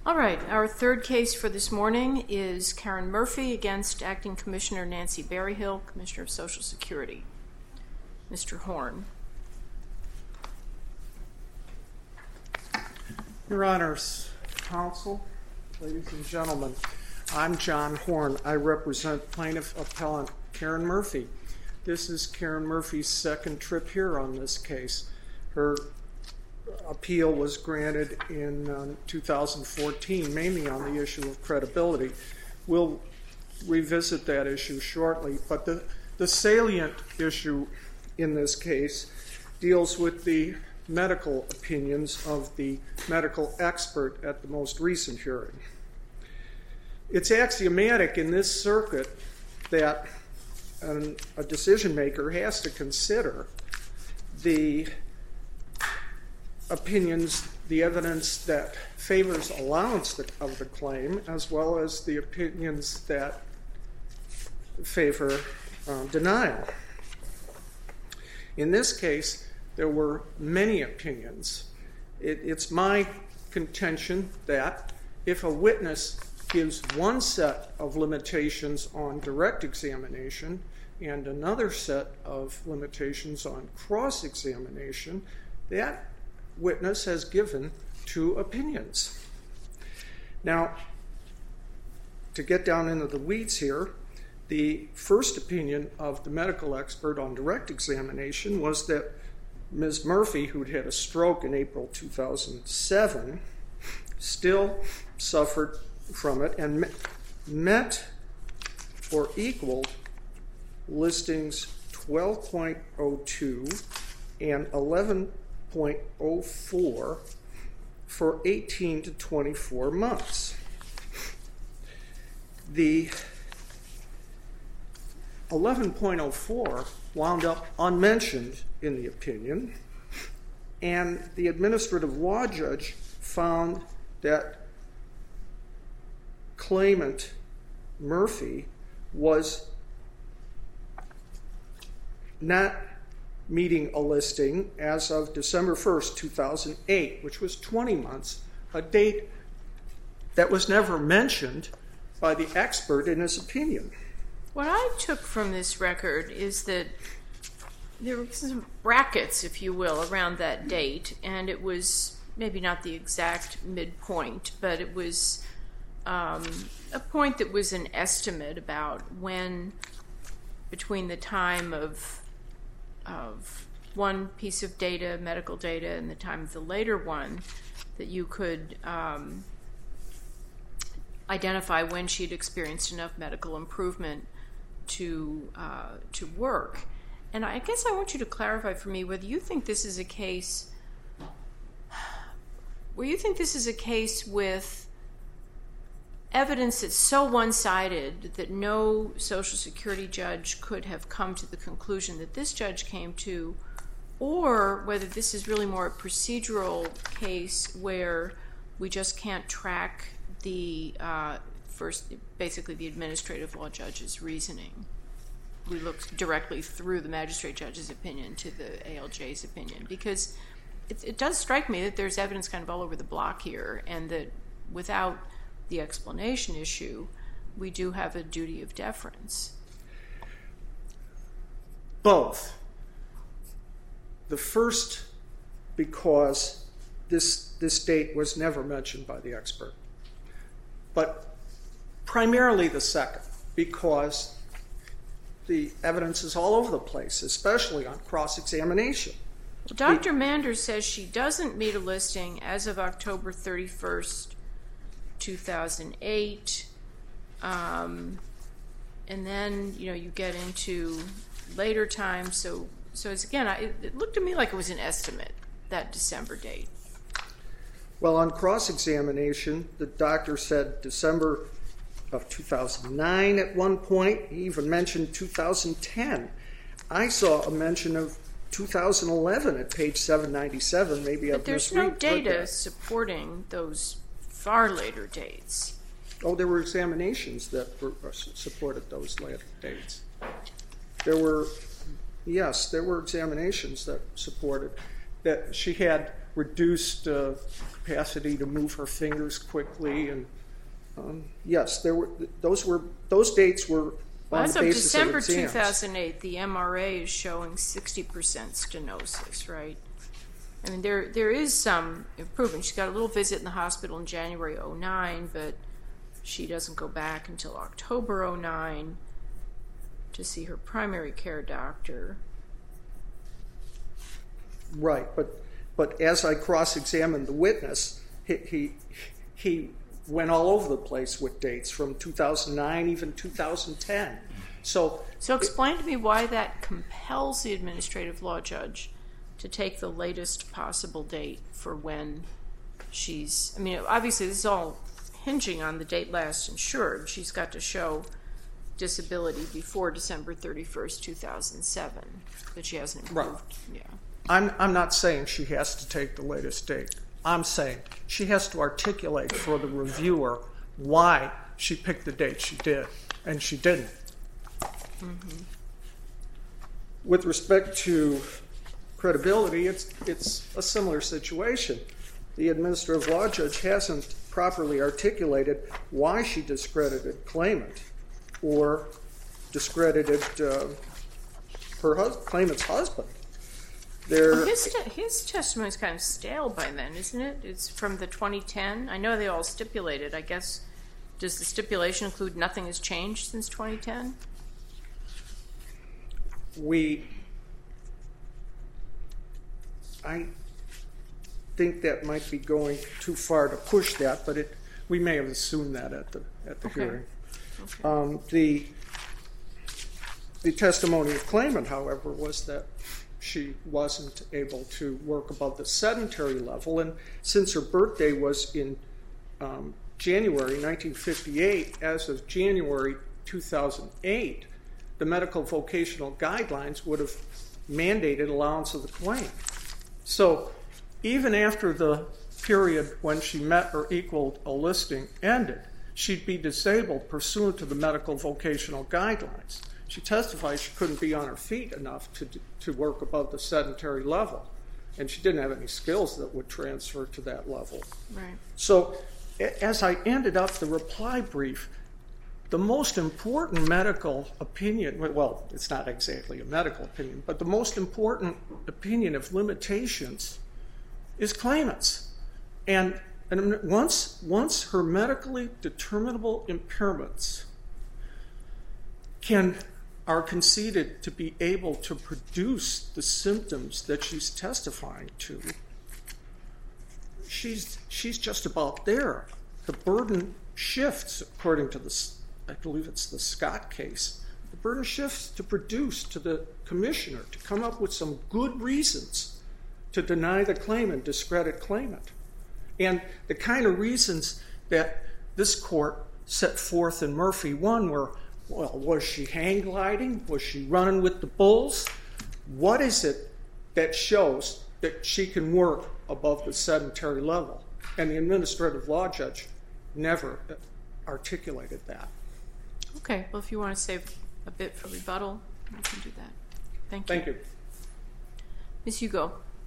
All right, our third case for this morning is Karen Murphy against Acting Commissioner Nancy Berryhill, Commissioner of Social Security. Mr. Horn. Your Honors, Counsel, ladies and gentlemen, I'm John Horn. I represent plaintiff appellant Karen Murphy. This is Karen Murphy's second trip here on this case. Her appeal was granted in 2014, mainly on the issue of credibility. We'll revisit that issue shortly, but the salient issue in this case deals with the medical opinions of the medical expert at the most recent hearing. It's axiomatic in this circuit that a decision maker has to consider the opinions, the evidence that favors allowance of the claim, as well as the opinions that favor denial. In this case, there were many opinions. It's my contention that if a witness gives one set of limitations on direct examination and another set of limitations on cross-examination, that witness has given two opinions. Now, to get down into the weeds here, the first opinion of the medical expert on direct examination was that Ms. Murphy, who'd had a stroke in April 2007, still suffered from it and met or equaled listings 12.02 and 11.04 for 18 to 24 months. The 11.04 wound up unmentioned in the opinion, and the administrative law judge found that claimant Murphy was not meeting a listing as of December 1st, 2008, which was 20 months, a date that was never mentioned by the expert in his opinion. What I took from this record is that there were some brackets, if you will, around that date, and it was maybe not the exact midpoint, but it was a point that was an estimate about when, between the time of one piece of data, medical data, and the time of the later one, that you could identify when she'd experienced enough medical improvement to work. And I guess I want you to clarify for me whether you think this is a case with evidence that's so one-sided that no Social Security judge could have come to the conclusion that this judge came to, or whether this is really more a procedural case where we just can't track the basically the administrative law judge's reasoning. We looked directly through the magistrate judge's opinion to the ALJ's opinion, because it does strike me that there's evidence kind of all over the block here, and that without the explanation issue, we do have a duty of deference. Both. The first, because this date was never mentioned by the expert. But primarily the second, because the evidence is all over the place, especially on cross-examination. Well, Dr. Manders says she doesn't meet a listing as of October 31st, 2008. And then, you get into later times. So it's, again, it looked to me like it was an estimate, that December date. Well, on cross-examination, the doctor said December of 2009 at one point. He even mentioned 2010. I saw a mention of 2011 at page 797. But there's no data supporting those far later dates. Oh, there were examinations that supported those later dates. There were examinations that supported that she had reduced capacity to move her fingers quickly, and yes, those dates were on as the of basis December of exams. 2008, the MRA is showing 60% stenosis, right? I mean, there is some improvement. She's got a little visit in the hospital in January 2009, but she doesn't go back until October 2009 to see her primary care doctor. Right, but as I cross-examined the witness, he went all over the place with dates from 2009, even 2010. So explain to me why that compels the administrative law judge to take the latest possible date for when she's, I mean, obviously this is all hinging on the date last insured. She's got to show disability before December 31st, 2007, that she hasn't improved. Right. Yeah. I'm not saying she has to take the latest date. I'm saying she has to articulate for the reviewer why she picked the date she did, and she didn't. Mm-hmm. With respect to credibility, it's a similar situation. The administrative law judge hasn't properly articulated why she discredited claimant or discredited claimant's husband. His testimony is kind of stale by then, isn't it? It's from the 2010. I know they all stipulated. I guess, does the stipulation include nothing has changed since 2010? I think that might be going too far to push that, but we may have assumed that at the Okay. hearing. Okay. The testimony of claimant, however, was that she wasn't able to work above the sedentary level, and since her birthday was in January 1958, as of January 2008, the medical vocational guidelines would have mandated allowance of the claim. So even after the period when she met or equaled a listing ended, she'd be disabled pursuant to the medical vocational guidelines. She testified she couldn't be on her feet enough to work above the sedentary level, and she didn't have any skills that would transfer to that level. Right. So as I ended up the reply brief, the most important medical opinion, well, it's not exactly a medical opinion, but the most important opinion of limitations is claimant's. And once her medically determinable impairments are conceded to be able to produce the symptoms that she's testifying to, she's just about there. The burden shifts, according to I believe it's the Scott case. The burden shifts to produce to the commissioner to come up with some good reasons to deny the claim and discredit claimant. And the kind of reasons that this court set forth in Murphy 1 were, well, was she hang gliding? Was she running with the bulls? What is it that shows that she can work above the sedentary level? And the administrative law judge never articulated that. Okay, well, if you want to save a bit for rebuttal, you can do that. Thank you. Thank you. Ms. Hugo.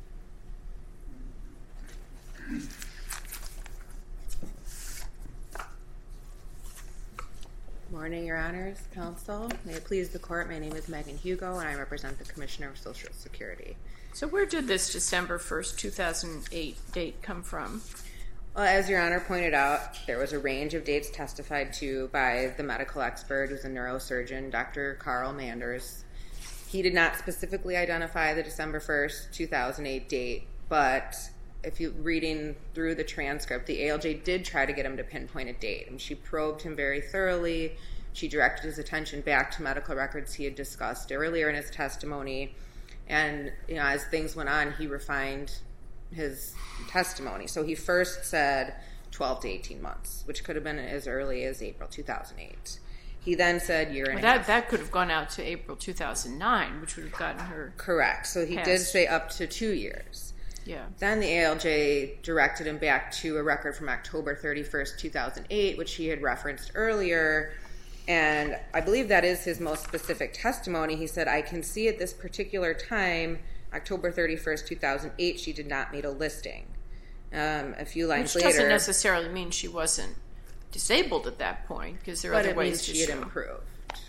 Morning, Your Honors, Counsel. May it please the Court, my name is Megan Hugo, and I represent the Commissioner of Social Security. So where did this December 1st, 2008 date come from? Well, as Your Honor pointed out, there was a range of dates testified to by the medical expert, who's a neurosurgeon, Dr. Carl Manders. He did not specifically identify the December 1st, 2008 date, but if you're reading through the transcript, the ALJ did try to get him to pinpoint a date, and she probed him very thoroughly. She directed his attention back to medical records he had discussed earlier in his testimony, and as things went on, he refined his testimony. So he first said 12 to 18 months, which could have been as early as April 2008. He then said year and a half. That could have gone out to April 2009, which would have gotten her correct. So he did say up to 2 years. Yeah. Then the ALJ directed him back to a record from October 31st, 2008, which he had referenced earlier. And I believe that is his most specific testimony. He said, I can see at this particular time October 31st, 2008, she did not meet a listing. A few lines later... Which doesn't necessarily mean she wasn't disabled at that point, because there are other ways to show. But it means she had improved.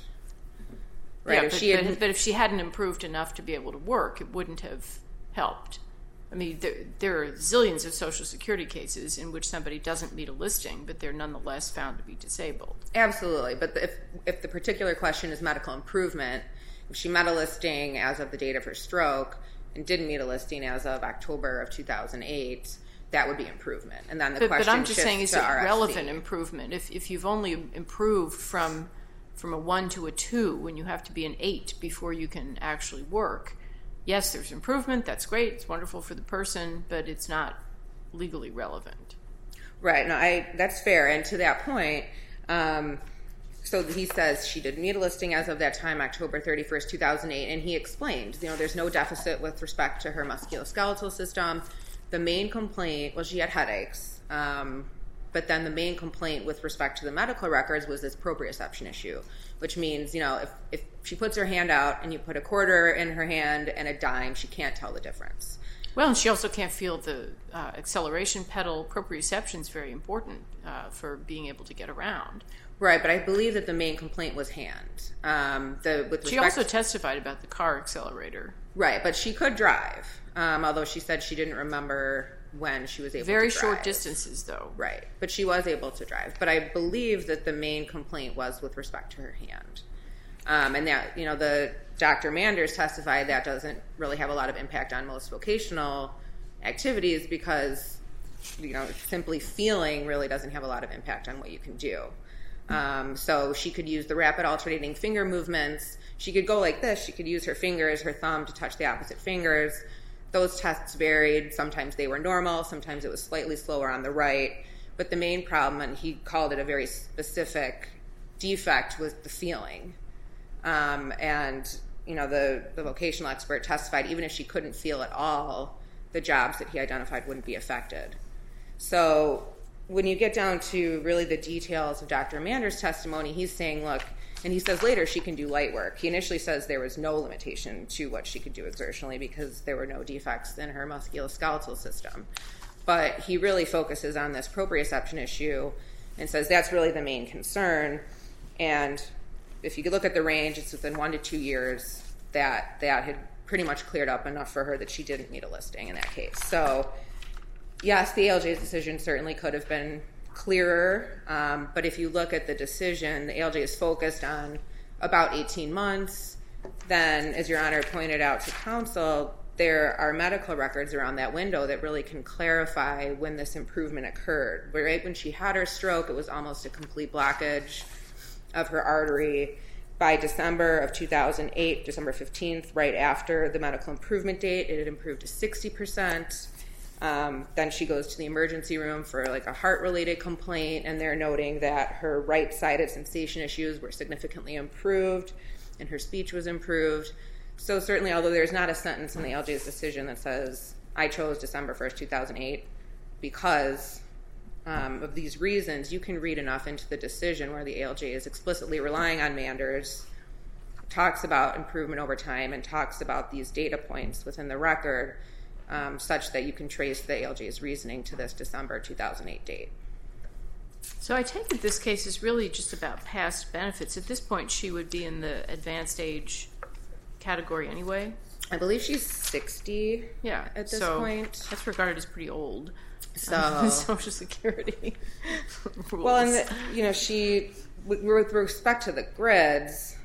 Right? Yeah, but if she hadn't improved enough to be able to work, it wouldn't have helped. I mean, there are zillions of Social Security cases in which somebody doesn't meet a listing, but they're nonetheless found to be disabled. Absolutely. But if the particular question is medical improvement, if she met a listing as of the date of her stroke and didn't meet a listing as of October of 2008, that would be improvement. And then the question But I'm just saying, is it RFC. relevant improvement? If you've only improved from a 1 to a 2 when you have to be an 8 before you can actually work, yes, there's improvement. That's great. It's wonderful for the person, but it's not legally relevant. Right. No, that's fair. And to that point, so he says she didn't meet a listing as of that time, October 31st, 2008, and he explained, there's no deficit with respect to her musculoskeletal system. The main complaint, well, she had headaches, but then the main complaint with respect to the medical records was this proprioception issue, which means, if she puts her hand out and you put a quarter in her hand and a dime, she can't tell the difference. Well, and she also can't feel the acceleration pedal. Proprioception is very important for being able to get around. Right, but I believe that the main complaint was hand. She also testified about the car accelerator. Right, but she could drive, although she said she didn't remember when she was able to drive. Very short distances, though. Right, but she was able to drive. But I believe that the main complaint was with respect to her hand. And that, the Dr. Manders testified that doesn't really have a lot of impact on most vocational activities because, simply feeling really doesn't have a lot of impact on what you can do. So she could use the rapid alternating finger movements. She could go like this. She could use her fingers, her thumb to touch the opposite fingers. Those tests varied. Sometimes they were normal. Sometimes it was slightly slower on the right. But the main problem, and he called it a very specific defect, was the feeling. The vocational expert testified even if she couldn't feel at all, the jobs that he identified wouldn't be affected. So when you get down to really the details of Dr. Manders' testimony, he's saying, look, and he says later she can do light work. He initially says there was no limitation to what she could do exertionally because there were no defects in her musculoskeletal system. But he really focuses on this proprioception issue and says that's really the main concern. And if you could look at the range, it's within 1 to 2 years that had pretty much cleared up enough for her that she didn't need a listing in that case. So yes, the ALJ's decision certainly could have been clearer, but if you look at the decision, the ALJ is focused on about 18 months. Then, as Your Honor pointed out to counsel, there are medical records around that window that really can clarify when this improvement occurred. Right when she had her stroke, it was almost a complete blockage of her artery. By December of 2008, December 15th, right after the medical improvement date, it had improved to 60%. Then she goes to the emergency room for a heart-related complaint, and they're noting that her right-sided sensation issues were significantly improved and her speech was improved. So certainly, although there's not a sentence in the ALJ's decision that says, I chose December 1st, 2008 because of these reasons, you can read enough into the decision where the ALJ is explicitly relying on Manders, talks about improvement over time, and talks about these data points within the record, such that you can trace the ALJ's reasoning to this December 2008 date. So I take it this case is really just about past benefits. At this point, she would be in the advanced age category anyway? I believe she's 60 at this point. That's regarded as pretty old. So Social Security rules. Well, and she, with respect to the grids,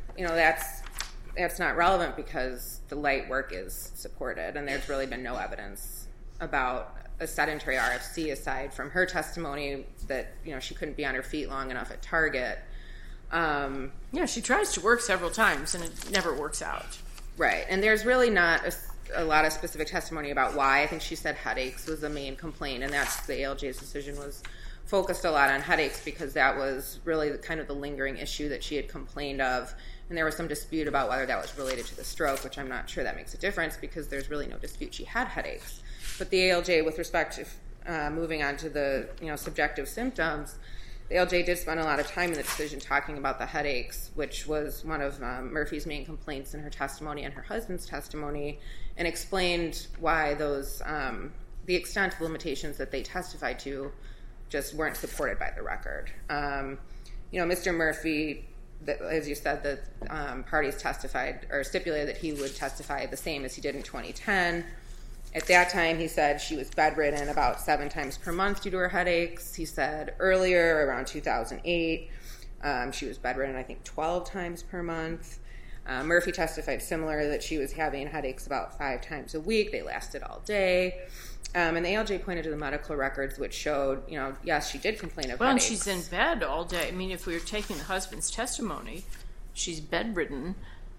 that's not relevant because the light work is supported, and there's really been no evidence about a sedentary RFC aside from her testimony that she couldn't be on her feet long enough at Target. She tries to work several times and it never works out. Right, and there's really not a lot of specific testimony about why. I think she said headaches was the main complaint, and that's the ALJ's decision was focused a lot on headaches because that was really the lingering issue that she had complained of. And there was some dispute about whether that was related to the stroke, which I'm not sure that makes a difference because there's really no dispute she had headaches. But the ALJ, with respect to moving on to the subjective symptoms, the ALJ did spend a lot of time in the decision talking about the headaches, which was one of Murphy's main complaints in her testimony and her husband's testimony, and explained why those, the extent of limitations that they testified to just weren't supported by the record. Mr. Murphy, as you said, the parties testified or stipulated that he would testify the same as he did in 2010. At that time, he said she was bedridden about 7 times per month due to her headaches. He said earlier, around 2008, she was bedridden, I think, 12 times per month. Murphy testified similar, that she was having headaches about 5 times a week. They lasted all day. And the ALJ pointed to the medical records, which showed, yes, she did complain of headaches. Well, and she's in bed all day. I mean, if we were taking the husband's testimony, she's bedridden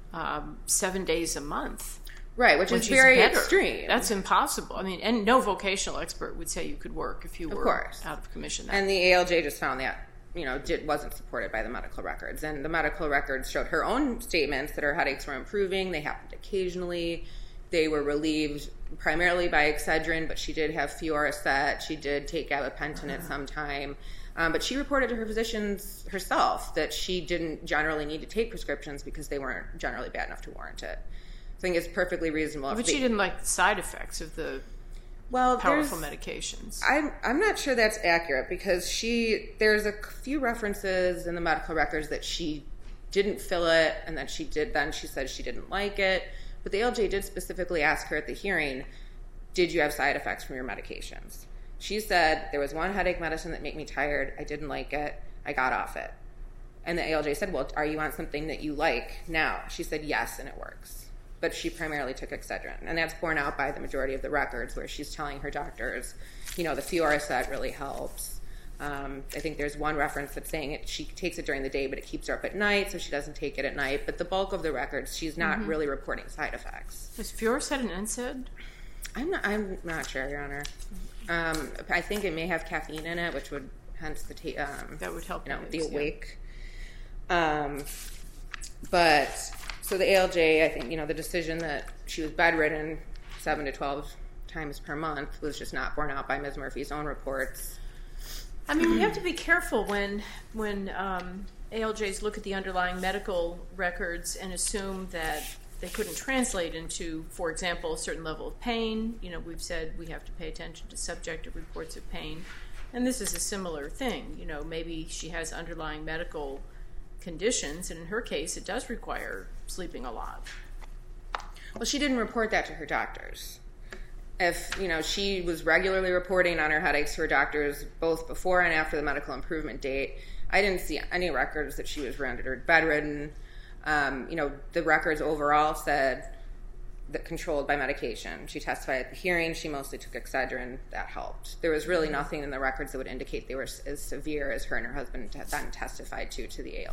7 days a month. Right, which is very extreme. That's impossible. I mean, and no vocational expert would say you could work if you were out of commission. And the ALJ just found that, wasn't supported by the medical records. And the medical records showed her own statements that her headaches were improving. They happened occasionally. They were relieved primarily by Excedrin, but she did have Fioricet. She did take gabapentin at some time. But she reported to her physicians herself that she didn't generally need to take prescriptions because they weren't generally bad enough to warrant it. I think it's perfectly reasonable. But she didn't like the side effects of the powerful medications. I'm not sure that's accurate because there's a few references in the medical records that she didn't fill it and that she did. Then she said she didn't like it. But the ALJ did specifically ask her at the hearing, did you have side effects from your medications? She said, there was one headache medicine that made me tired. I didn't like it. I got off it. And the ALJ said, well, are you on something that you like now? She said, yes, and it works. But she primarily took Excedrin. And that's borne out by the majority of the records where she's telling her doctors, the Fioricet really helps. I think there's one reference that's saying she takes it during the day, but it keeps her up at night, so she doesn't take it at night. But the bulk of the records, she's not really reporting side effects. Is Fioricet an NSAID? I'm not sure, Your Honor. I think it may have caffeine in it, which would hence the that would help the awake. But so the ALJ, I think the decision that she was bedridden 7 to 12 times per month was just not borne out by Ms. Murphy's own reports. I mean, we have to be careful when ALJs look at the underlying medical records and assume that they couldn't translate into, for example, a certain level of pain. We've said we have to pay attention to subjective reports of pain. And this is a similar thing. Maybe she has underlying medical conditions, and in her case, it does require sleeping a lot. Well, she didn't report that to her doctors. If, she was regularly reporting on her headaches to her doctors both before and after the medical improvement date, I didn't see any records that she was rendered bedridden. The records overall said that controlled by medication. She testified at the hearing. She mostly took Excedrin. That helped. There was really nothing in the records that would indicate they were as severe as her and her husband had then testified to the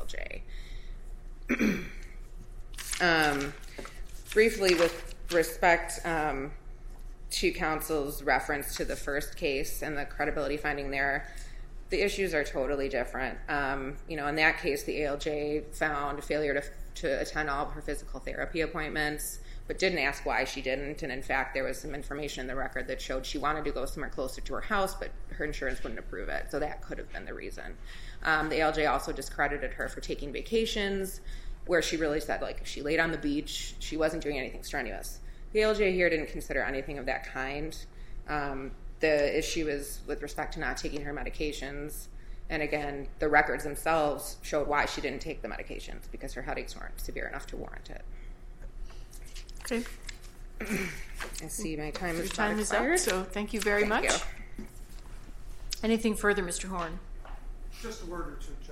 ALJ. Briefly, with respect to counsel's reference to the first case and the credibility finding there, the issues are totally different. In that case, the ALJ found a failure to attend all of her physical therapy appointments, but didn't ask why she didn't. And in fact, there was some information in the record that showed she wanted to go somewhere closer to her house, but her insurance wouldn't approve it. So that could have been the reason. The ALJ also discredited her for taking vacations, where she really said, if she laid on the beach, she wasn't doing anything strenuous. The ALJ here didn't consider anything of that kind. The issue is with respect to not taking her medications. And again, the records themselves showed why she didn't take the medications, because her headaches weren't severe enough to warrant it. Okay. I see my time is up, so thank you very much. Thank you. Anything further, Mr. Horn? Just a word or two,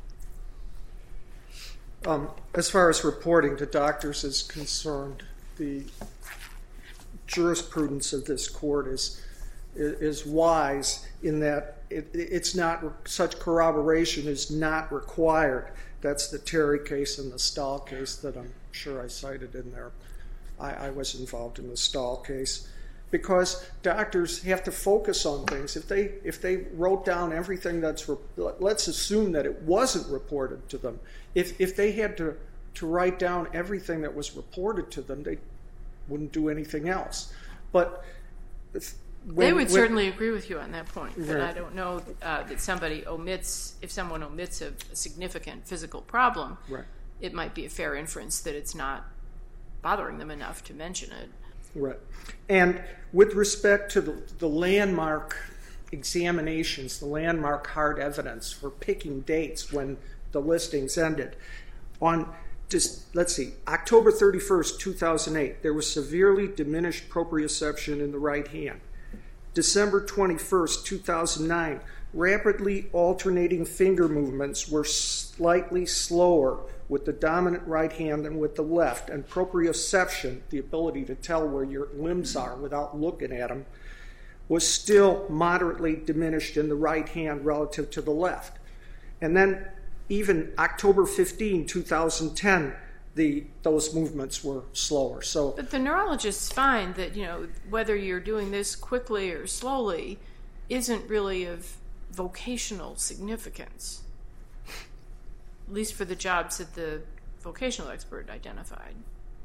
Judge. As far as reporting to doctors is concerned, the jurisprudence of this court is wise in that it's not, such corroboration is not required. That's the Terry case and the Stahl case that I'm sure I cited in there. I was involved in the Stahl case, because doctors have to focus on things. If they wrote down everything let's assume that it wasn't reported to them. If they had to write down everything that was reported to them, they wouldn't do anything else. But They would certainly agree with you on that point, but Right. I don't know that somebody omits, if someone omits a significant physical problem, Right. it might be a fair inference that it's not bothering them enough to mention it. Right. And with respect to the landmark examinations, the landmark hard evidence for picking dates when the listings ended, on just, let's see, October 31st, 2008, there was severely diminished proprioception in the right hand. December 21st, 2009, rapidly alternating finger movements were slightly slower with the dominant right hand than with the left, and proprioception, the ability to tell where your limbs are without looking at them, was still moderately diminished in the right hand relative to the left. And then even October 15, 2010, those movements were slower. So, But the neurologists find that, whether you're doing this quickly or slowly isn't really of vocational significance, at least for the jobs that the vocational expert identified.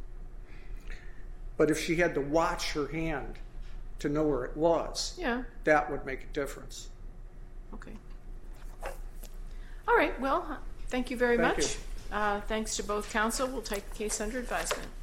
but if she had to watch her hand to know where it was, Yeah. that would make a difference. Okay. All right. Well, thank you very Thank much. Thanks to both counsel. We'll take the case under advisement.